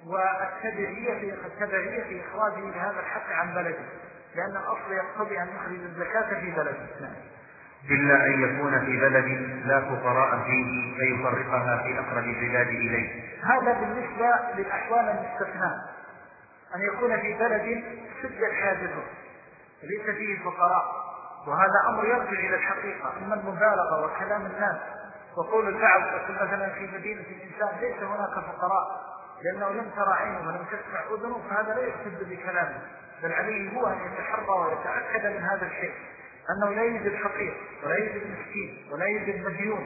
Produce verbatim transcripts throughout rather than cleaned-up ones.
والتبعية في التبعية في إخراجه لهذا الحق عن بلده، لأن الأصل يقتضي أن يخرج الزكاة في بلده. نعم. إلا أن يكون في بلد لا فقراء فيه فيفرقها في أقرب البلاد إليه. هذا بالنسبة للأحوال المستثناة، أن يكون في بلد سد حاجته ليس فيه فقراء، وهذا أمر يرجع إلى الحقيقة. أما المبالغة وكلام الناس وقول البعض مثلا في مدينة الإنسان ليس هناك فقراء لأنه لم ترى عينه ولم تسمع أذنه، فهذا لا يحتج بكلامه، بل عليه هو أن يتحرى ويتأكد من هذا الشيء، أنه لا يوجد فقير ولا يوجد مسكين ولا يوجد مديون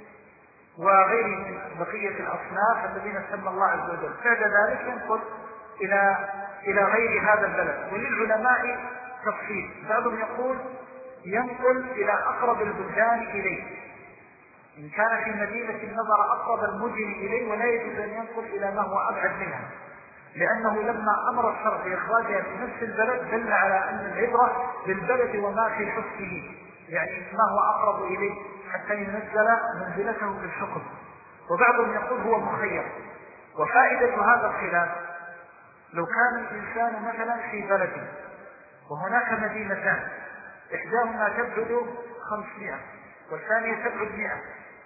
وغيره من بقية الأصناف الذين سمى الله عز وجل. بعد ذلك ينقل إلى إلى غير هذا البلد. وللعلماء تفصيل، بعضهم يقول ينقل إلى أقرب البلدان إليه، إن كان في مدينة نظر أقرب المدن إليه، ولا يجوز أن ينقل إلى ما هو أبعد منها، لأنه لما أمر الشرع بإخراجها في نفس البلد دل على أن العبرة بالبلد وما في حسنه، يعني ما هو أقرب إليه حتى ينزل منزلته في الحكم. وبعضهم يقول هو مخير. وفائدة هذا الخلاف لو كان الإنسان مثلا في بلد وهناك مدينتان إحداهما تبعد خمسمائة والثانية تبعد مئة،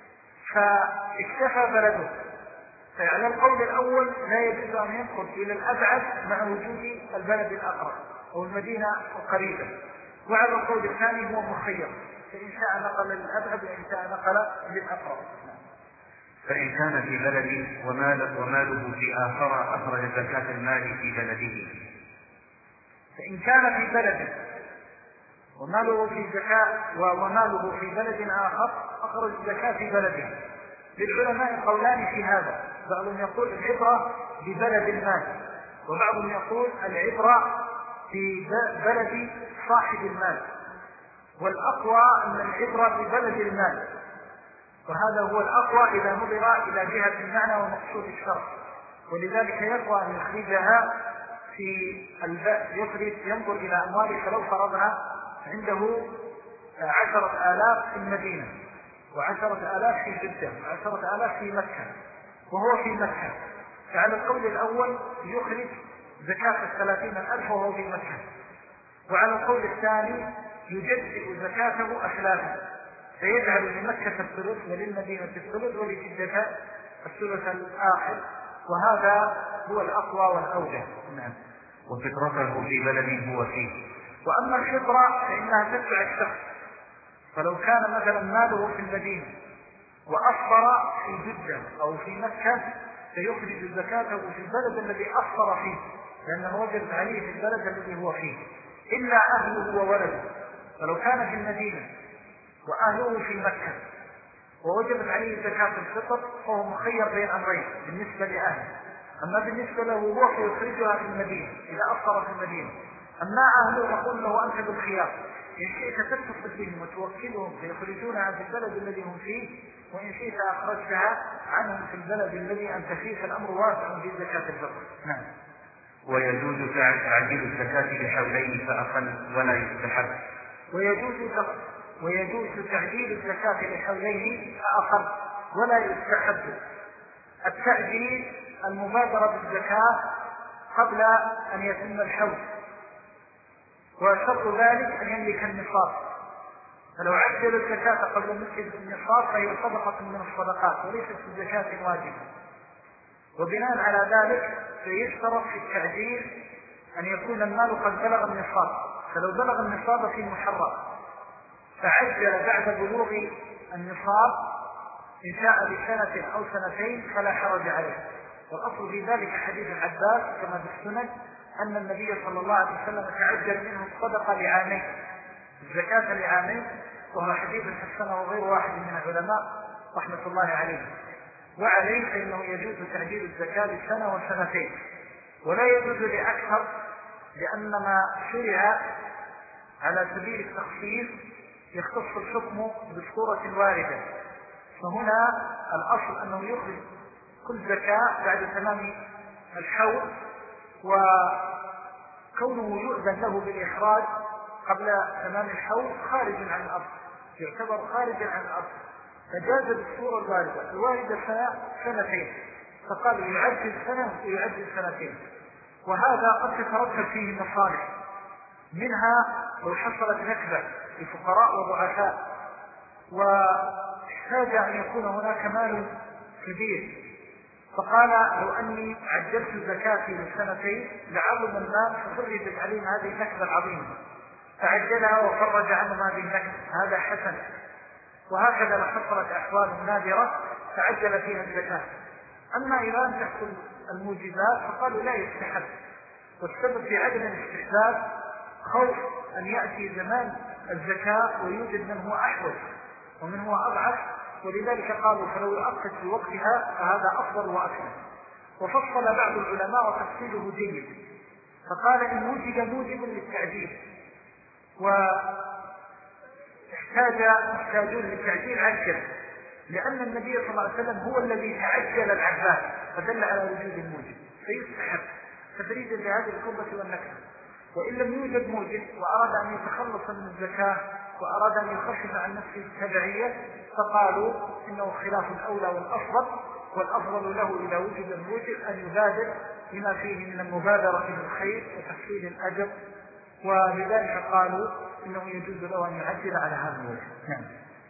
فاكتفى بلده، فعلى القول الأول لا يجوز أن ينقل إلى الأبعد مع وجود البلد الأقرب أو المدينة القريبة. وعلى القول الثاني هو مخير، فإن شاء نقل للأبعد وإن شاء نقل للأقرب. فإن كان في بلد ومال وماله في آخر أخرج زكاة المال في بلده. فإن كان في بلد وماله في زكاة وماله في بلد آخر أخرج الزكاة في بلده. للعلماء قولان في هذا، بعضهم يقول العبرة ببلد المال، وبعضهم يقول العبرة في بلد صاحب المال، والأقوى أن العبرة ببلد المال، وهذا هو الأقوى إذا نظر إلى جهة المعنى ومقصود الشرع. ولذلك يقوى أن يخرجها في يخرج ينظر إلى أمواله، فلو فرضها عنده عشرة آلاف في المدينة وعشرة آلاف في جدة وعشرة آلاف في مكة وهو في مكة، فعلى القول الأول يخرج زكاة الثلاثين الألف وهو في مكة، وعلى القول الثاني يجزئ زكاته أخلافا، فيجعل لمكة الثلث وللمدينة الثلث ولجدة الثلث الآخر، وهذا هو الأقوى والأوجه. نعم. وفطرته في بلد هو فيه. وأما الفطرة فإنها تتبع الشخص، فلو كان مثلا ماله في المدينة وأفطر في جدة أو في مكة فيخرج زكاته في البلد الذي أفطر فيه، لأنه وجب عليه في البلد الذي هو فيه، إلا أهله وولده. فلو كان في المدينة وأهله في مكة ووجبت عليه زكاة الفطر فهو مخير بين أمرين بالنسبة لأهله. أما بالنسبة له هو فيخرجها في المدينة إذا أفطر في المدينة. أما أهله نقول له أنت بالخيار، إن شئت تتصل بهم وتوكلهم فيخرجونها في البلد الذي هم فيه، وإن شئت أخرجتها عنهم في البلد الذي أنت فيه، فالأمر واسع في زكاة الفطر. نعم. ويجوز تعجيل الزكاة بحولين فأقل ولا يستحب. ويجوز ويجوز تعجيل الزكاة لحولين فأقل ولا يستحب. التعجيل المبادرة بالزكاة قبل أن يتم الحول، وشرط ذلك أن يملك النصاب، فلو عجل الزكاة قبل ملك النصاب فهي صدقة من الصدقات وليست الزكاة واجبة. وبناء على ذلك فيشترط في التعجيل أن يكون المال قد بلغ النصاب، فلو بلغ النصاب في محرم فعجل بعد بلوغ النصاب إن شاء بسنة أو سنتين فلا حرج عليه. والأصل في ذلك حديث العباس كما في السنن أن النبي صلى الله عليه وسلم تعجل منه الصدقة لعامين، الزكاة لعامين، وهو حديث حسنه غير واحد من العلماء رحمة الله عليه. وعليه فإنه يجوز تعجيل الزكاة لسنة وسنتين، ولا يجوز لأكثر، لأن ما شرع على سبيل التخصيص يختص الحكم بصورة واردة، فهنا الأصل أنه يخرج كل زكاة بعد تمام الحول، وكونه يؤذن له بالإخراج قبل تمام الحول خارج عن الأصل، يعتبر خارجا عن الأصل، فجاز بالصورة الواردة. الواردة سنة سنتين، فقالوا يعجل سنة ويعجل سنتين، وهذا قد تترتب فيه مصالح، منها لو حصلت نكبة لفقراء وضعفاء واحتاج أن يكون هناك مال كبير، فقال لو أني عجلت زكاتي لسنتين لعظم المال فخرجت عليهم هذه النكبة العظيمة، فعجلها وفرج عنهم هذه النكبة، هذا حسن. وهكذا لو حصلت أحوال نادرة فعجل فيها الزكاة. أما إذا لم تحصل الموجبات فقالوا لا يستحب، والسبب في عدم الاستحباب خوف أن يأتي زمان الزكاة ويوجد من هو أحوج ومن هو أضعف، ولذلك قالوا فلو يؤقت في وقتها فهذا أفضل وأكثر. وفصل بعض العلماء وتفصيله جيد، فقال إن وجد موجب للتعجيل واحتاج محتاجون للتعجيل عجل، لأن النبي صلى الله عليه وسلم هو الذي تعجل العباس فدل على وجود الموجب فيستحب تفريدا لهذه الكربة والنكبة. وإن لم يوجد موجب وأراد أن يتخلص من الزكاة وأراد أن يخفف عن نفسه التبعية فقالوا إنه خلاف الأولى والأفضل، والأفضل له إذا وجد الموجب أن يبادر بما فيه من المبادرة بالخير وتحصيل الأجر، ولذلك قالوا إنه يجوز له أن يعجل على هذا الوجه. نعم.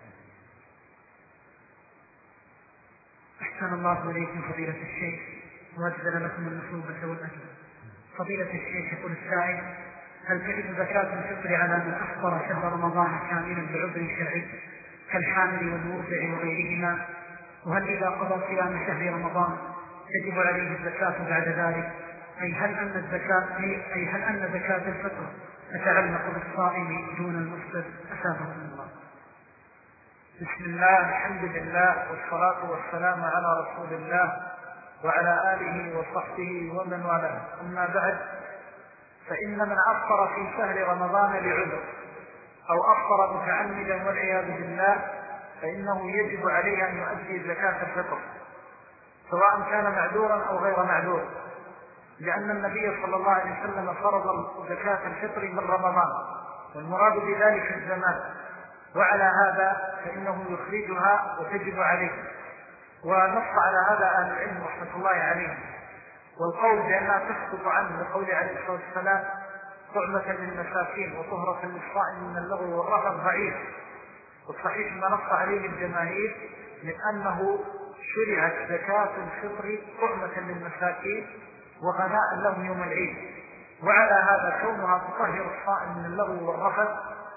أحسن الله إليكم فضيلة الشيخ وأجزل لكم المثوبة والأجر. فضيلة الشيخ يقول السائل: هل تجب زكاة الفطر على من أفطر شهر رمضان كاملا بعذر شرعي كالحامل والمرضع وغيرهما؟ وهل إذا قضى صيام شهر رمضان تجب عليه الزكاة بعد ذلك؟ أي هل أن الزكاة أي هل أن زكاة الفطر تتعلق بالصائم دون المفطر؟ أسابقكم الله. بسم الله، الحمد لله، والصلاة والسلام على رسول الله وعلى آله وصحبه ومن والاه. أما بعد، فإن من أفطر في شهر رمضان لعذر أو أفطر متعمدا والعياذ بالله فإنه يجب عليه أن يؤدي زكاة الفطر سواء كان معذورا أو غير معذور، لأن النبي صلى الله عليه وسلم فرض زكاة الفطر من رمضان، والمراد بذلك الزمان، وعلى هذا فإنه يخرجها وتجب عليه. ونص على هذا أهل العلم رحمة الله عليهم، والقول بأنها تسقط عنه لقول عليه الصلاة والسلام: طعمة للمساكين وطهرة للصائم من اللغو والرفث ضعيف. والصحيح ما نص عليه الجماهير من أنه شرعت زكاة الفطر طعمة للمساكين وغناء لهم يوم العيد، وعلى هذا كونها تطهر الصائم من اللغو والرفث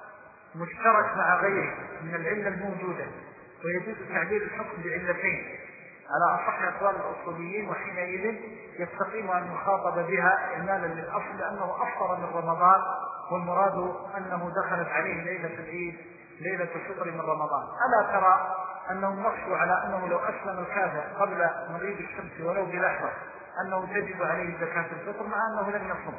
مشترك مع غيره من العلة الموجودة، ويجوز تعبير الحكم بعلتين على أصح أقوال الأصوليين، وحينئذ يستقيم أن يخاطب بها إعمالا للأصل لأنه أفطر من رمضان، والمراد أنه دخلت عليه ليلة العيد ليلة الفطر من رمضان. ألا ترى أنهم نصوا على أنه لو أسلم الكافر قبل مغيب الشمس ولو بلحظة أنه تجب عليه زكاة الفطر مع أنه لم يصم،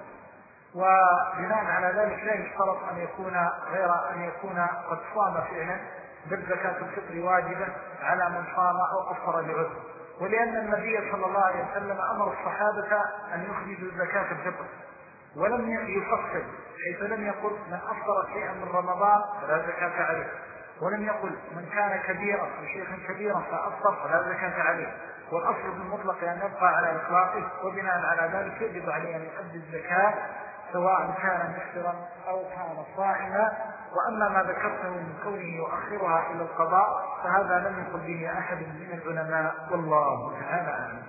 وبناء على ذلك لا يشترط أن يكون غير أن يكون قد صام فعلا، بل زكاة الفطر واجبة على من صام أو أفطر لعذر. ولأن النبي صلى الله عليه وسلم أمر الصحابة أن يخرجوا زكاة الفطر ولم يفصل، حيث لم يقل من أفطر شيئا من رمضان فلا زكاة عليه، ولم يقل من كان كبيرا أو شيخا كبيرا فأفطر فلا زكاة عليه، والأصل بالمطلق أن يبقى على إطلاقه، وبناء على ذلك يجب عليه أن يؤدي الزكاة سواء كان مفطرا أو كان صائما. وأما ما ذكرته من كونه يؤخرها إلى القضاء فهذا لم يقل به أحد من العلماء، والله تعالى أعلم.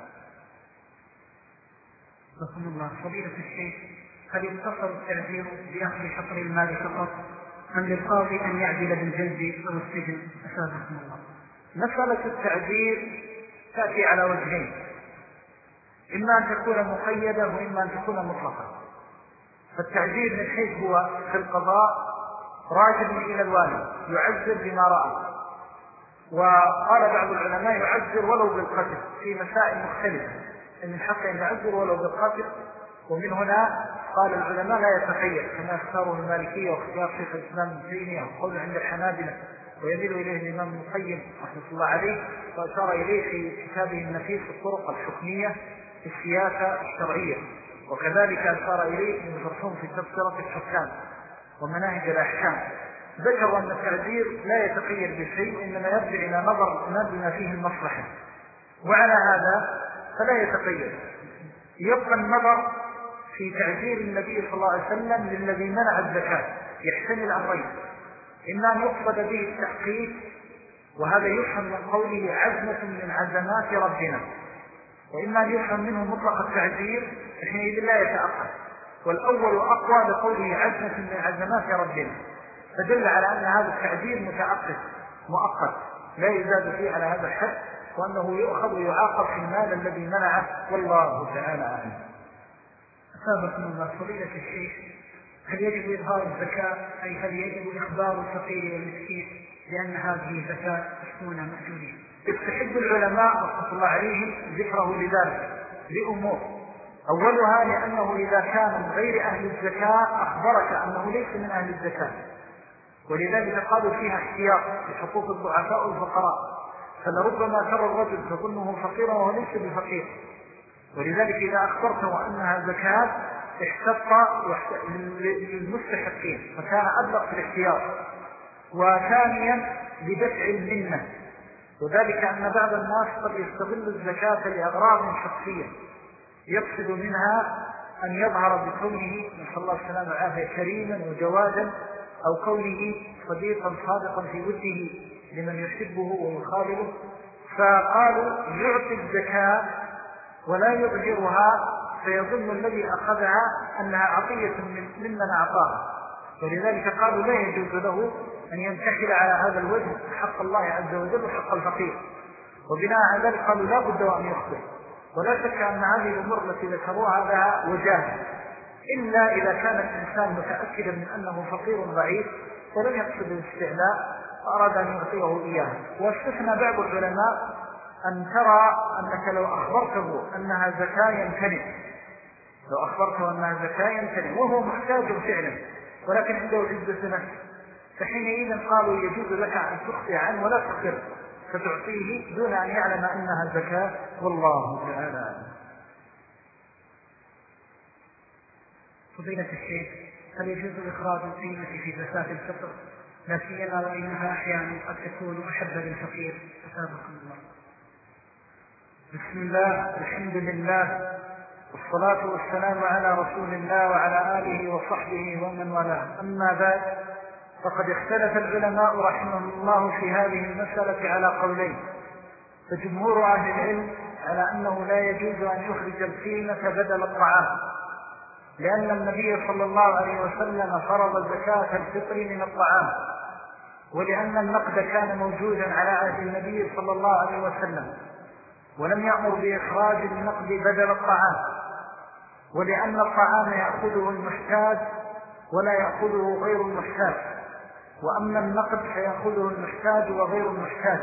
رحمه الله. فضيلة الشيخ، هل يقتصر التعذير بأخذ شطر المال فقط أم للقاضي أن يعدل بالجلد أو السجن؟ أسابقكم الله. مسألة التعذير تأتي على وجهين، إما أن تكون مقيدة وإما أن تكون مطلقة. فالتعذير من حيث هو في القضاء راجع إلى الوالي يعذر بما رأى، وقال بعض العلماء يعذر ولو بالقتل في مسائل مختلفة، إن الحق أن يعذر ولو بالقتل، ومن هنا قال العلماء لا يتخير كما اختاره المالكية واختيار شيخ الإسلام ابن تيمية وقول عند الحنابلة ويميل إليه الإمام ابن القيم رحمه الله عليه، وأشار إليه في كتابه النفيس الطرق الحكمية في السياسة الشرعية، وكذلك أشار إليه ابن فرحون في تبصرة الحكام ومناهج الأحكام. ذكروا أن التعذير لا يتقيد بشيء، إنما يرجع إلى نظر الإمام بما فيه المصلحة. وعلى هذا فلا يتقيد. يبقى النظر في تعجيل النبي صلى الله عليه وسلم للذي منع الزكاة يحتمل أمرين: إما أن يقصد به التحقيق، وهذا يفهم من قوله عزمة من عزمات ربنا، وإما أن يفهم منه مطلق التعجيل حينئذ لا يتأخر. والأول أقوى لقوله عزمة من عزمات ربنا، فدل على أن هذا التعجيل متأقف مؤقت لا يزاد فيه على هذا الحد، وأنه يؤخذ ويعاقب في المال الذي منعه، والله تعالى أعلم. أصابكم الله. فضيلة الشيخ، هل يجب إظهار الزكاة، أي هل يجب إخبار الفقير والمسكين لأن هذه زكاة مسكونة مأجورين؟ يستحب العلماء رحمة الله عليهم ذكره لذلك لأمور: أولها لأنه إذا كان من غير أهل الزكاة أخبرك أنه ليس من أهل الزكاة، ولذلك قالوا فيها احتياط لحقوق الضعفاء والفقراء، فلربما ترى الرجل تظنه فقيرا وهو ليس بفقير، ولذلك إذا أخبرته أنها زكاة احتط للمستحقين فكان أبلغ في الاحتياط. وثانيا لدفع المنة، وذلك أن بعض الناس قد يستغل الزكاة لأغراض شخصية يقصد منها أن يظهر بكونه نسأل الله السلامة والعافية كريما وجوادا، أو كونه صديقا صادقا في وجهه لمن يحبه ويخالله، فقالوا يعطي الزكاة ولا يظهرها، فيظن الذي أخذها أنها عطية ممن أعطاها، ولذلك قالوا لا يجوز له أن ينتحل على هذا الوجه حق الله عز وجل وحق الفقير. وبناء على ذلك قالوا لا بد أن يخبر. ولا شك أن هذه الأمور التي ذكروها لها وجاهة، إلا إذا كان الإنسان متأكدا من أنه فقير ضعيف ولم يقصد الاستعلاء فأراد أن يعطيه إياه. واستثنى بعض العلماء أن ترى أنك لو أخبرته أنها زكاة يمتنع، لو أخبرته أنها زكاة يمتنع وهو محتاج فعلا ولكن عنده عزة نفس، فحينئذ قالوا يجوز لك أن تخفي عنه ولا تخبر فتعطيه دون أن يعلم أنها زكاة، والله تعالى أعلم. فضيلة الشيخ، هل يجوز إخراج القيمة في زكاة الفطر، لا سيما وإنها أحيانا قد تكون أحب للفقير؟ أثابكم الله. بسم الله، الحمد لله، والصلاة والسلام على رسول الله وعلى آله وصحبه ومن والاه. أما بعد، فقد اختلف العلماء رحمهم الله في هذه المسألة على قولين. فجمهور أهل العلم على أنه لا يجوز أن يخرج القيمة بدل الطعام، لأن النبي صلى الله عليه وسلم فرض زكاة الفطر من الطعام، ولأن النقد كان موجودا على عهد النبي صلى الله عليه وسلم ولم يأمر بإخراج النقد بدل الطعام، ولأن الطعام يأخذه المحتاج ولا يأخذه غير المحتاج، وأما النقد فيأخذه المحتاج وغير المحتاج،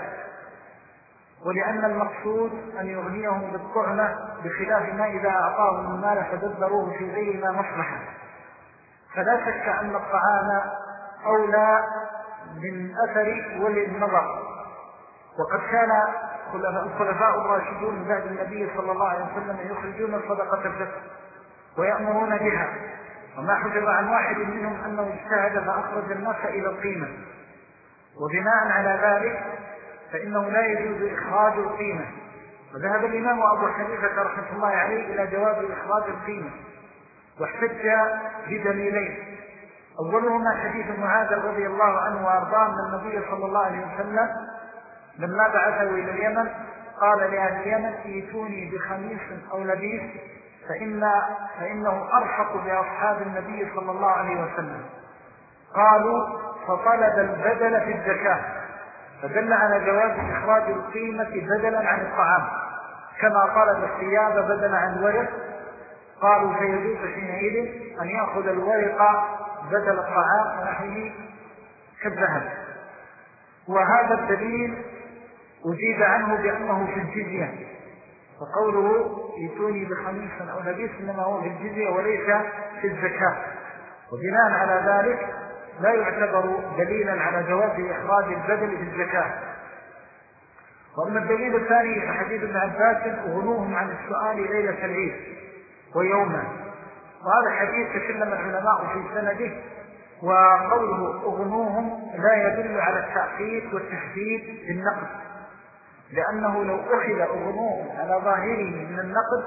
ولأن المقصود أن يغنيهم بالطعمة بخلاف ما إذا أعطاهم المال فدبروه في غير ما مصلحة. فلا شك أن الطعام أولى من أثر وللنظر. وقد كان الخلفاء الراشدون بعد النبي صلى الله عليه وسلم يخرجون صدقة الفطر ويأمرون بها، وما حجب عن واحد منهم أنه اجتهد فأخرج الناس إلى القيمة. وبناء على ذلك فإنه لا يجوز إخراج القيمة. وذهب الإمام أبو حنيفة رحمه الله عليه إلى جواز إخراج القيمة، واحتج بدليلين: أولهما حديث معاذ رضي الله عنه وأرضاه أن النبي صلى الله عليه وسلم لما بعثه إلى اليمن قال لأهل اليمن: ائتوني بخميس أو لبيس فإن فإنه أرفق بأصحاب النبي صلى الله عليه وسلم. قالوا: فطلب البدل في الزكاة، فدل على جواز إخراج القيمة بدلا عن الطعام، كما طلب الثياب بدلا عن الورق. قالوا: فيجوز حينئذ أن يأخذ الورق بدل الطعام ونحوه كالذهب. وهذا الدليل أجيب عنه بأنه في الجزية، فقوله ائتوني بخميس أو لبيس إنما هو في الجزية وليس في الزكاة، وبناء على ذلك لا يعتبر دليلا على جواز إخراج البدل في الزكاة. وأما الدليل الثاني فحديث ابن عباس: أغنوهم عن السؤال ليلة العيد ويوما. وهذا الحديث تكلم العلماء في سنده، وقوله أغنوهم لا يدل على التأكيد والتحديد للنقد، لأنه لو أخذ أغنوه على ظاهره من النقد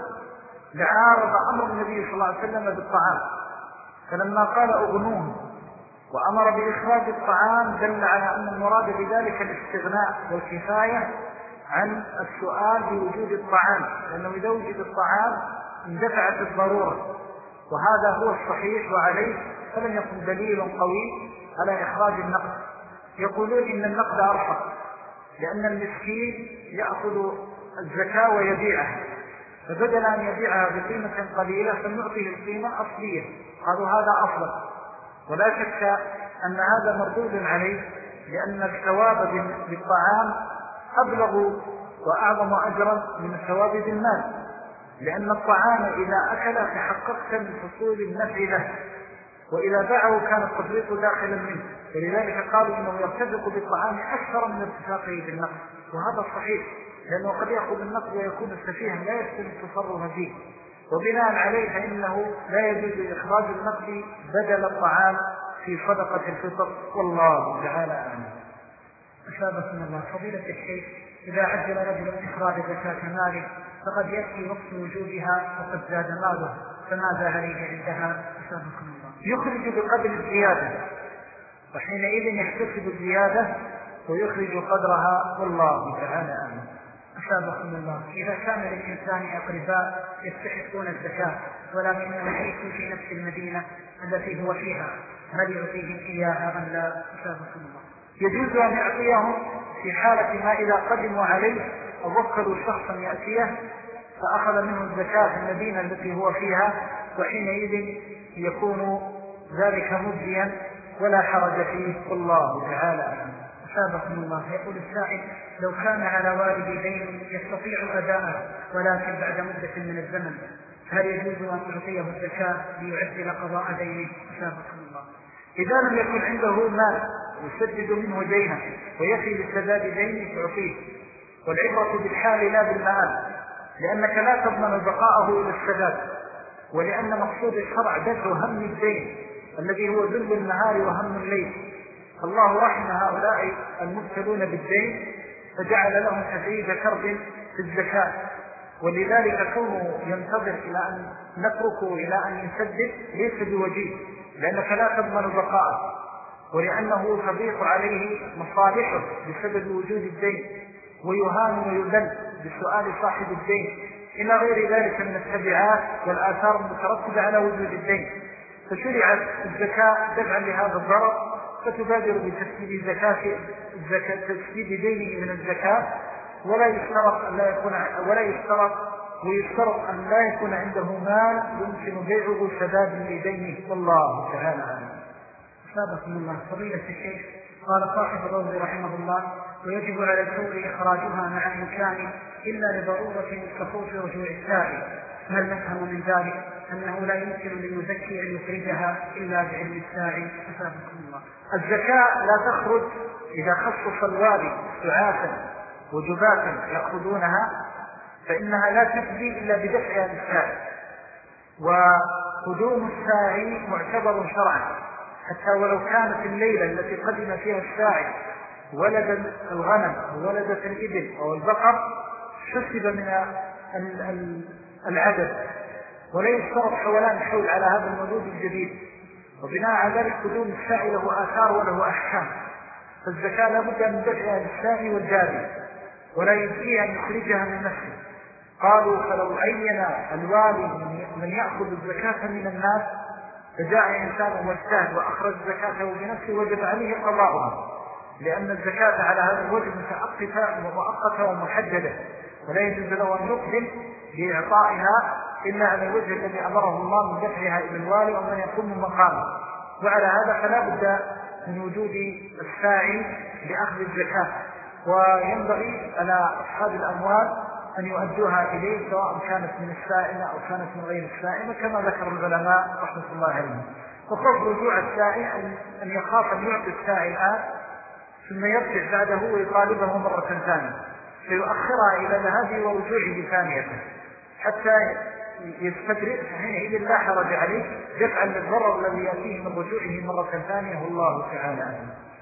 لعارض أمر النبي صلى الله عليه وسلم بالطعام. فلما قال أغنوه وأمر بإخراج الطعام دل على أن المراد بذلك الاستغناء والكفاية عن السؤال بوجود الطعام، لأنه إذا وجد الطعام اندفعت الضرورة، وهذا هو الصحيح، وعليه فلم يكن دليل قوي على إخراج النقد. يقولون إن النقد أرفق لأن المسكين يأخذ الزكاة ويبيعها، فبدل أن يبيعها بقيمة قليلة فلنعطيه القيمة أصلية، قالوا هذا أفضل. ولا شك أن هذا مردود عليه، لأن الثواب بالطعام أبلغ وأعظم أجرا من الثواب بالمال، لأن الطعام إذا أكل تحققت من حصول النفع له، وإذا باعه كان التفريط داخلا منه، فلذلك قالوا إنه يرتفق بالطعام أكثر من ارتفاقه بالنقد، وهذا صحيح، لأنه قد يأخذ النقد ويكون سفيها لا يحسن التصرف فيه، وبناء عليه فإنه لا يجوز إخراج النقد بدل الطعام في صدقة الفطر، والله تعالى أعلم. أشابكم الله. فضيلة الشيخ، إذا عجل رجل إخراج زكاة ماله فقد يأتي وقت وجوبها وقد زاد ماله، فماذا عليه عندها؟ أشابكم الله. يخرج بقدر الزيادة، وحينئذ يحتسب الزيادة ويخرج قدرها، والله تعالى أعلم. أشابكم الله. إذا كان للإنسان أقرباء يستحقون الزكاة ولكنهم ليسوا في نفس المدينة التي هو فيها، هل يعطيهم إياها أم لا؟ أشابكم الله. يجوز أن يعطيهم في حالة ما إذا قدموا عليه أو وكلوا شخصا يأتيه فأخذ منه الزكاة في المدينة التي هو فيها، وحينئذ يكون ذلك مجزيا ولا حرج فيه، والله تعالى أعلم. أشابكم الله. يقول السائل: لو كان على والدي دين يستطيع أداءه ولكن بعد مدة من الزمن، هل يجوز أن يعطيه الزكاة ليعجل قضاء دينه؟ أشابكم الله. إذا لم يكن عنده مال يسدد منه دينه ويفي لسداد دينه تعطيه، والعبرة بالحال لا بالمآل، لأنك لا تضمن بقاءه إلى السداد، ولأن مقصود الشرع دفع هم الدين الذي هو ذل النهار وهم الليل. الله رحم هؤلاء المبتلون بالدين فجعل لهم تفريج كرب في الزكاة، ولذلك كونه ينتظر إلى أن نتركه إلى أن يسدد ليس بوجيه، لأنك لا تضمن بقاءه، ولأنه تضيق عليه مصالحه بسبب وجود الدين، ويهان ويذل بسؤال صاحب الدين، إلى غير ذلك من التبعات والآثار المترتبة على وجود الدين. فشرعت الزكاة دفعا لهذا الضرر، فتبادر بتسديد زكاة الزكاة تسديد دينه من الزكاة، ولا يشترط أن لا يكون ولا يشترط ويشترط أن لا يكون عنده مال يمكن بيعه سداد لدينه، والله تعالى أعلم. أشابكم الله. فضيلة الشيخ، قال صاحب الروض رحمه الله: ويجب على الفور إخراجها مع إمكانه إلا لضرورة كخوف رجوع السائل، هل نفهم من ذلك أنه لا يمكن للمزكي أن يخرجها إلا بعلم السائل؟ أشابكم الله. الزكاة لا تخرج إذا خصص الوالي سعاة وجباتا يأخذونها، فإنها لا تجزي إلا بدفعها للسائل، وقدوم الساعي معتبر شرعا، حتى ولو كانت الليلة التي قدم فيها الساعي ولد الغنم أو ولدت الإبل أو البقر حسب من العدد، ولا يشترط حولان حول على هذا المولود الجديد، وبناء على ذلك قدوم الساعي له آثار وله أحكام، فالزكاة لا بد من دفعها للساعي والجاري، ولا يجزيه أن يخرجها من نفسه. قالوا: فلو عين الوالي من يأخذ الزكاة من الناس فجاء إنسان مجتهد وأخرج زكاته بنفسه وجب عليه قضاؤها، لأن الزكاة على هذا الوجه متأقفة ومؤقتة ومحددة، ولا يجوز له أن يقدم بإعطائها إلا على الوجه الذي أمره الله من دفعها إلى الوالي ومن يقوم مقامه. وعلى هذا فلا بد من وجود الساعي لأخذ الزكاة، وينبغي على أصحاب الأموال أن يؤدوها إليه سواء كانت من السائمة أو كانت من غير السائمة، كما ذكر العلماء رحمة الله عليهم. وخوف رجوع السائل أن يخاف أن يعطي السائل الآن ثم يرجع بعده ويطالبه مرة ثانية فيؤخرها إلى ذهابه ورجوعه ثانية حتى يستدرك، حينئذ لا حرج عليه دفعا للضرر الذي يأتيه من رجوعه مرة ثانية، والله تعالى أعلم.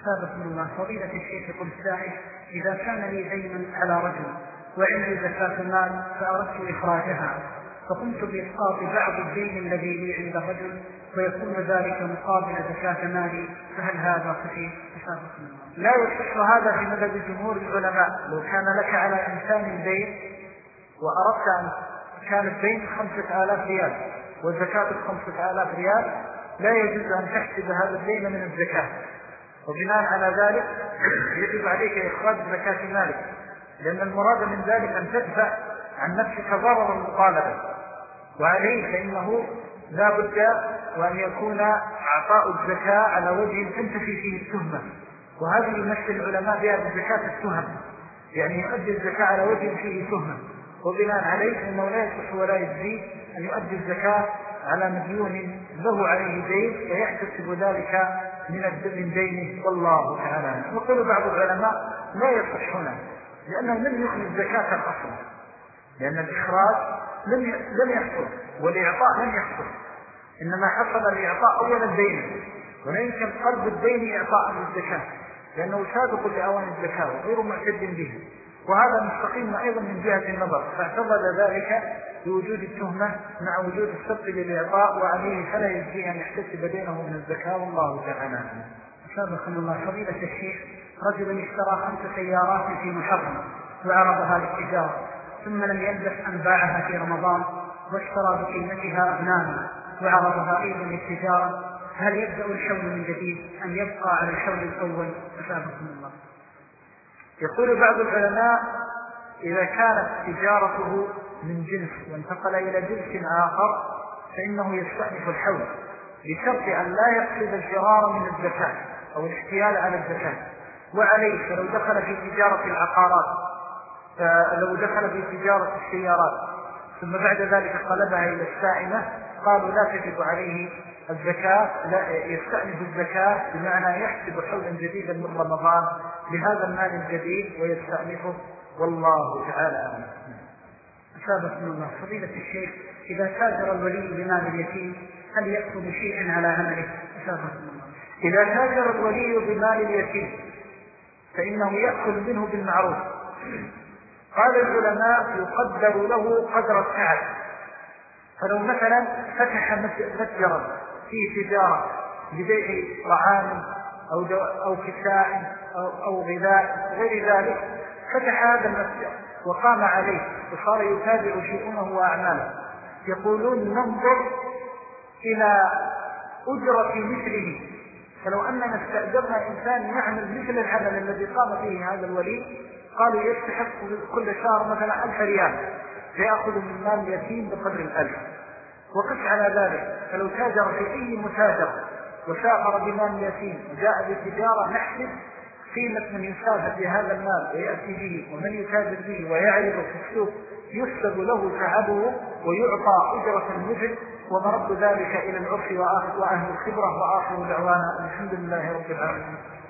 أثابكم الله. فضيلة الشيخ يقول السائل: إذا كان لي دين على رجل وعندي زكاة المال فأردت إخراجها، فقمت بإسقاط بعض الدين الذي لي عند الرجل ويكون ذلك مقابل زكاة مالي، فهل هذا صحيح؟ أثابكم الله. لا يصح هذا في مذهب جمهور العلماء. لو كان لك على إنسان دين وأردت أن كان الدين خمسة آلاف ريال والزكاة خمسة آلاف ريال، لا يجوز أن تحسب هذا الدين من الزكاة، وبناء على ذلك يجب عليك إخراج زكاة مالك، لأن المراد من ذلك أن تدفع عن نفسك ضرر المطالبة، وعليه فإنه لا بد وأن يكون أعطاء الزكاة على وجه تنتفي فيه التهمة، وهذه يمثل العلماء بها بزكاة التهم، يعني يؤدي الزكاة على وجه فيه تهمة، وبناء عليه فإنه لا يصح ولا يجزي أن يؤدي الزكاة على مديون له عليه دين ويحتسب ذلك من دينه، والله تعالى. يقول بعض العلماء لا يصح هنا لأنه لم يخرج زكاة الأصل، لأن الإخراج لم لم يحصل والإعطاء لم يحصل، إنما حصل الإعطاء أولا الدين، ولا يمكن قلب الدين إعطاء للزكاة لأنه سابق لأوان الزكاة وغير معتد به، وهذا مستقيم أيضا من جهة النظر، فاعتبر ذلك بوجود التهمة مع وجود السبق للإعطاء، وعليه فلا يجزي أن يحتسب دينه من الزكاة، والله تعالى. أثابكم الله. فضيلة الشيخ: رجل اشترى خمس سيارات في محرم وعرضها للتجارة، ثم لم يلبث أن باعها في رمضان واشترى بقيمتها أبنانا وعرضها أيضا للتجارة، هل يبدأ الحول من جديد أم يبقى على الحول الأول؟ أثابكم الله. يقول بعض العلماء: إذا كانت تجارته من جنس وانتقل إلى جنس آخر فإنه يستأنف الحول، بشرط أن لا يقصد الفرار من الزكاة أو الاحتيال على الزكاة. وعليه فلو دخل في تجارة العقارات، فلو دخل في تجارة السيارات ثم بعد ذلك قلبها إلى السائمة، قالوا لا تجب عليه الزكاة، لا يستأنف الزكاة، بمعنى يحسب حولا جديدا من رمضان لهذا المال الجديد ويستأنفه، والله تعالى أعلم. أثابكم الله. فضيلة الشيخ: إذا تاجر الولي بمال اليتيم هل يأخذ شيئا على عمله؟ أثابكم الله. إذا تاجر الولي بمال اليتيم فإنه يأخذ منه بالمعروف. قال العلماء: يقدر له قدر السعر، فلو مثلا فتح متجرا في تجارة لبيع طعام أو, أو كساء أو, أو غذاء غير ذلك، فتح هذا المتجر وقام عليه وصار يتابع شؤونه وأعماله، يقولون ننظر إلى أجرة مثله، فلو أننا استأجرنا إنسان يعمل مثل العمل الذي قام فيه هذا الولي، قالوا يستحق كل شهر مثلا ألف ريال، فيأخذ من مال اليتيم بقدر الألف. وقف على ذلك، فلو تاجر في أي متاجر وسافر بمال اليتيم وجاء بالتجارة، نحسب قيمة من يسافر بهذا المال ويأتي به ومن يتاجر به ويعرض في السوق، يسلب له تعبه ويعطى أجرة المثل، ومرد ذلك إلى العرف وأهل الخبرة. وآخر دعوانا الحمد لله رب العالمين.